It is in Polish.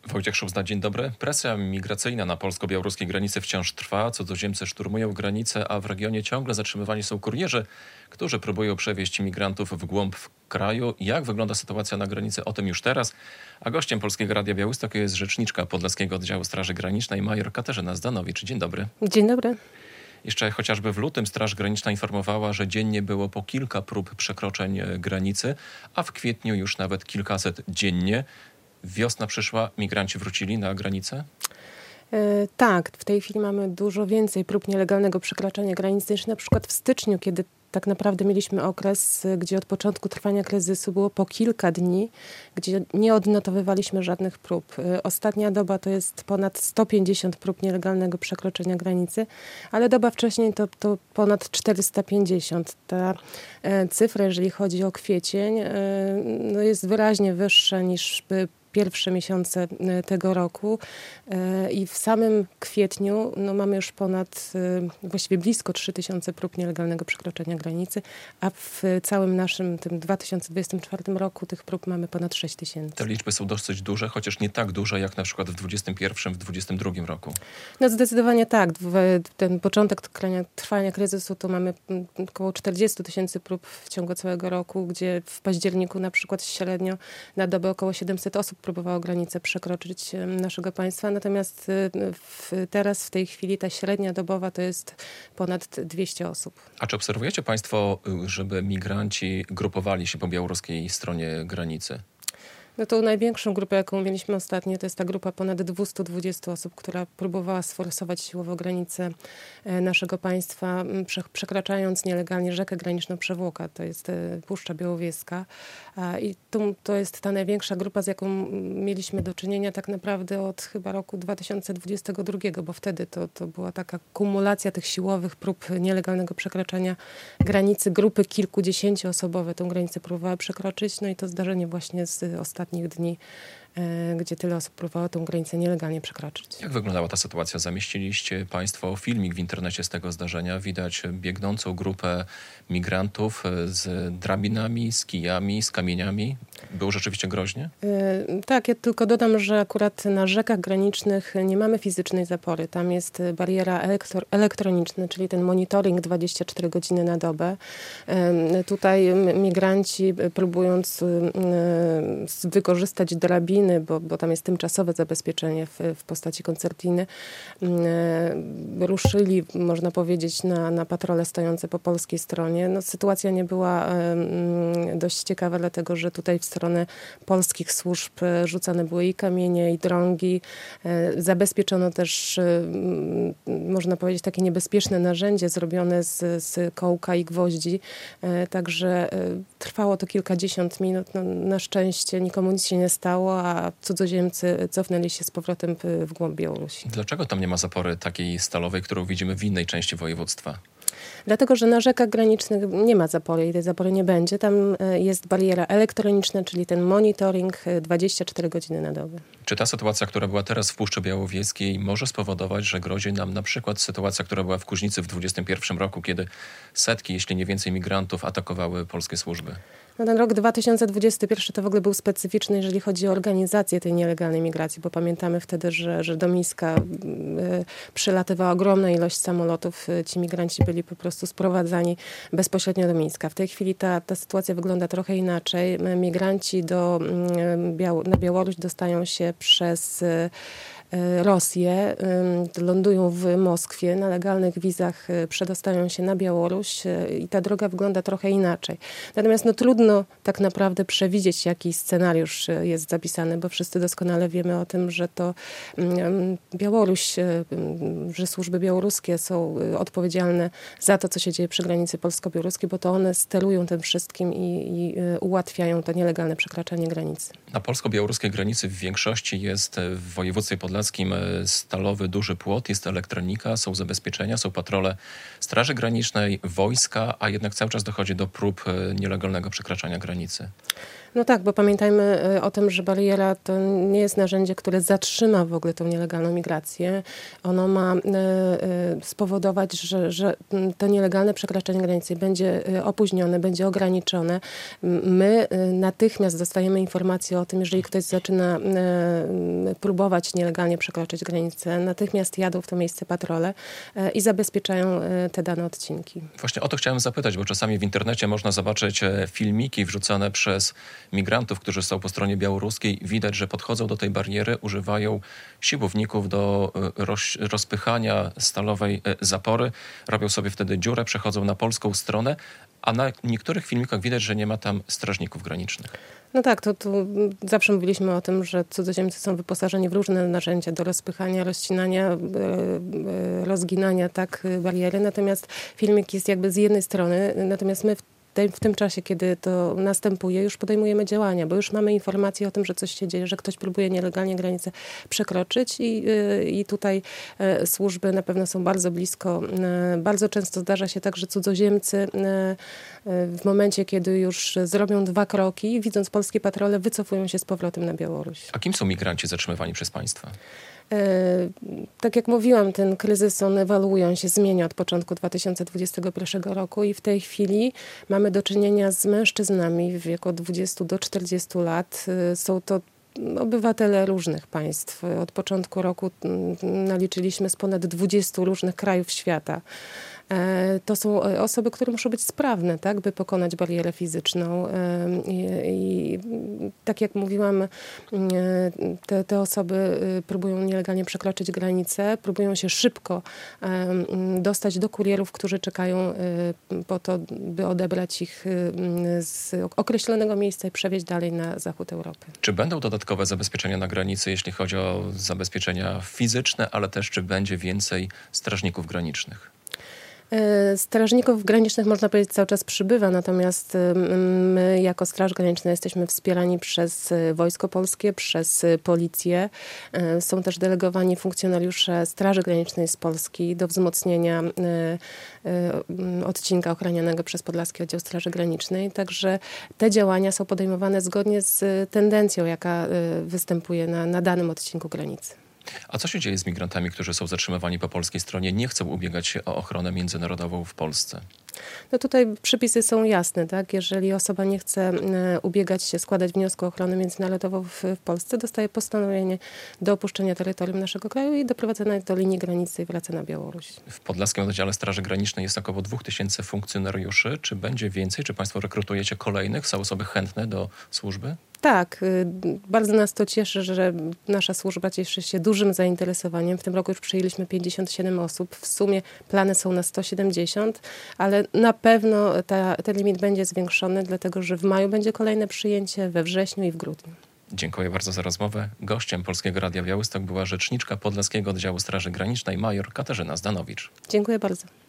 Wojciech Szuzna, dzień dobry. Presja migracyjna na polsko-białoruskiej granicy wciąż trwa. Cudzoziemcy szturmują granicę, a w regionie ciągle zatrzymywani są kurierzy, którzy próbują przewieźć migrantów w głąb kraju. Jak wygląda sytuacja na granicy? O tym już teraz. A gościem Polskiego Radia Białystok jest rzeczniczka Podlaskiego Oddziału Straży Granicznej major Katarzyna Zdanowicz. Dzień dobry. Dzień dobry. Jeszcze chociażby w lutym Straż Graniczna informowała, że dziennie było po kilka prób przekroczeń granicy, a w kwietniu już nawet kilkaset dziennie. Wiosna przyszła, migranci wrócili na granicę? Tak, w tej chwili mamy dużo więcej prób nielegalnego przekraczania granicy niż na przykład w styczniu, kiedy tak naprawdę mieliśmy okres, gdzie od początku trwania kryzysu było po kilka dni, gdzie nie odnotowywaliśmy żadnych prób. Ostatnia doba to jest ponad 150 prób nielegalnego przekroczenia granicy, ale doba wcześniej to ponad 450. Ta cyfra, jeżeli chodzi o kwiecień, jest wyraźnie wyższa niż pierwsze miesiące tego roku i w samym kwietniu mamy już właściwie blisko 3000 prób nielegalnego przekroczenia granicy, a w całym naszym tym 2024 roku tych prób mamy ponad 6000. Te liczby są dosyć duże, chociaż nie tak duże jak na przykład w 2021, w 2022 roku. No zdecydowanie tak. Ten początek trwania kryzysu to mamy około 40 000 prób w ciągu całego roku, gdzie w październiku na przykład średnio na dobę około 700 osób próbowało granicę przekroczyć naszego państwa. Natomiast teraz, w tej chwili ta średnia dobowa to jest ponad 200 osób. A czy obserwujecie państwo, żeby migranci grupowali się po białoruskiej stronie granicy? No tą największą grupę, jaką mieliśmy ostatnio, to jest ta grupa ponad 220 osób, która próbowała sforsować siłowo granicę naszego państwa, przekraczając nielegalnie rzekę graniczną Przewłoka, to jest Puszcza Białowieska. I to jest ta największa grupa, z jaką mieliśmy do czynienia tak naprawdę od chyba roku 2022, bo wtedy to była taka kumulacja tych siłowych prób nielegalnego przekraczania granicy. Grupy kilkudziesięcioosobowe tę granicę próbowały przekroczyć, no i to zdarzenie właśnie z ostatnich dni, gdzie tyle osób próbowało tę granicę nielegalnie przekroczyć. Jak wyglądała ta sytuacja? Zamieściliście państwo filmik w internecie z tego zdarzenia. Widać biegnącą grupę migrantów z drabinami, z kijami, z kamieniami. Było rzeczywiście groźnie? Tak, ja tylko dodam, że akurat na rzekach granicznych nie mamy fizycznej zapory. Tam jest bariera elektroniczna, czyli ten monitoring 24 godziny na dobę. Tutaj migranci, próbując wykorzystać drabiny, bo tam jest tymczasowe zabezpieczenie w postaci koncertiny, ruszyli, można powiedzieć, na patrole stojące po polskiej stronie. No, sytuacja nie była dość ciekawa, dlatego że tutaj w stronę polskich służb rzucane były i kamienie, i drągi. Zabezpieczono też, można powiedzieć, takie niebezpieczne narzędzie zrobione z kołka i gwoździ. Także trwało to kilkadziesiąt minut. No, na szczęście nikomu nic się nie stało, a cudzoziemcy cofnęli się z powrotem w głąb Białorusi. Dlaczego tam nie ma zapory takiej stalowej, którą widzimy w innej części województwa? Dlatego, że na rzekach granicznych nie ma zapory i tej zapory nie będzie. Tam jest bariera elektroniczna, czyli ten monitoring 24 godziny na dobę. Czy ta sytuacja, która była teraz w Puszczy Białowieskiej, może spowodować, że grozi nam na przykład sytuacja, która była w Kuźnicy w 2021 roku, kiedy setki, jeśli nie więcej migrantów atakowały polskie służby? No ten rok 2021 to w ogóle był specyficzny, jeżeli chodzi o organizację tej nielegalnej migracji, bo pamiętamy wtedy, że do Mińska przylatywała ogromna ilość samolotów. Ci migranci byli po prostu sprowadzani bezpośrednio do Mińska. W tej chwili ta sytuacja wygląda trochę inaczej. Migranci na Białoruś dostają się przez Rosję, lądują w Moskwie, na legalnych wizach przedostają się na Białoruś i ta droga wygląda trochę inaczej. Natomiast trudno tak naprawdę przewidzieć, jaki scenariusz jest zapisany, bo wszyscy doskonale wiemy o tym, że to Białoruś, że służby białoruskie są odpowiedzialne za to, co się dzieje przy granicy polsko-białoruskiej, bo to one sterują tym wszystkim i ułatwiają to nielegalne przekraczanie granicy. Na polsko-białoruskiej granicy w większości jest w województwie podlaskim stalowy duży płot, jest elektronika, są zabezpieczenia, są patrole Straży Granicznej, wojska, a jednak cały czas dochodzi do prób nielegalnego przekraczania granicy. No tak, bo pamiętajmy o tym, że bariera to nie jest narzędzie, które zatrzyma w ogóle tą nielegalną migrację. Ono ma spowodować, że to nielegalne przekraczanie granicy będzie opóźnione, będzie ograniczone. My natychmiast dostajemy informację o tym, jeżeli ktoś zaczyna próbować nielegalnie przekroczyć granicę, natychmiast jadą w to miejsce patrole i zabezpieczają te dane odcinki. Właśnie o to chciałem zapytać, bo czasami w internecie można zobaczyć filmiki wrzucane przez migrantów, którzy są po stronie białoruskiej. Widać, że podchodzą do tej bariery, używają siłowników do rozpychania stalowej zapory, robią sobie wtedy dziurę, przechodzą na polską stronę, a na niektórych filmikach widać, że nie ma tam strażników granicznych. No tak, to tu zawsze mówiliśmy o tym, że cudzoziemcy są wyposażeni w różne narzędzia do rozpychania, rozcinania, rozginania bariery. Natomiast filmik jest jakby z jednej strony, natomiast my w tym czasie, kiedy to następuje, już podejmujemy działania, bo już mamy informacje o tym, że coś się dzieje, że ktoś próbuje nielegalnie granicę przekroczyć i tutaj służby na pewno są bardzo blisko. Bardzo często zdarza się tak, że cudzoziemcy w momencie, kiedy już zrobią 2 kroki, widząc polskie patrole, wycofują się z powrotem na Białoruś. A kim są migranci zatrzymywani przez państwa? Tak jak mówiłam, ten kryzys, on ewoluuje, on się zmienia od początku 2021 roku i w tej chwili mamy do czynienia z mężczyznami w wieku od 20 do 40 lat. Są to obywatele różnych państw. Od początku roku naliczyliśmy z ponad 20 różnych krajów świata. To są osoby, które muszą być sprawne, tak, by pokonać barierę fizyczną. I tak jak mówiłam, te osoby próbują nielegalnie przekroczyć granicę, próbują się szybko dostać do kurierów, którzy czekają po to, by odebrać ich z określonego miejsca i przewieźć dalej na zachód Europy. Czy będą dodatkowe zabezpieczenia na granicy, jeśli chodzi o zabezpieczenia fizyczne, ale też czy będzie więcej strażników granicznych? Strażników granicznych, można powiedzieć, cały czas przybywa, natomiast my jako Straż Graniczna jesteśmy wspierani przez Wojsko Polskie, przez Policję. Są też delegowani funkcjonariusze Straży Granicznej z Polski do wzmocnienia odcinka ochranianego przez Podlaski Oddział Straży Granicznej. Także te działania są podejmowane zgodnie z tendencją, jaka występuje na danym odcinku granicy. A co się dzieje z migrantami, którzy są zatrzymywani po polskiej stronie, nie chcą ubiegać się o ochronę międzynarodową w Polsce? No tutaj przepisy są jasne, tak? Jeżeli osoba nie chce ubiegać się, składać wniosku o ochronę międzynarodową w Polsce, dostaje postanowienie do opuszczenia terytorium naszego kraju i doprowadzenia do linii granicy i wraca na Białoruś. W Podlaskim Oddziale Straży Granicznej jest około 2000 funkcjonariuszy. Czy będzie więcej? Czy państwo rekrutujecie kolejnych? Są osoby chętne do służby? Tak, bardzo nas to cieszy, że nasza służba cieszy się dużym zainteresowaniem. W tym roku już przyjęliśmy 57 osób. W sumie plany są na 170, ale na pewno ten limit będzie zwiększony, dlatego że w maju będzie kolejne przyjęcie, we wrześniu i w grudniu. Dziękuję bardzo za rozmowę. Gościem Polskiego Radia Białystok była rzeczniczka Podlaskiego Oddziału Straży Granicznej major Katarzyna Zdanowicz. Dziękuję bardzo.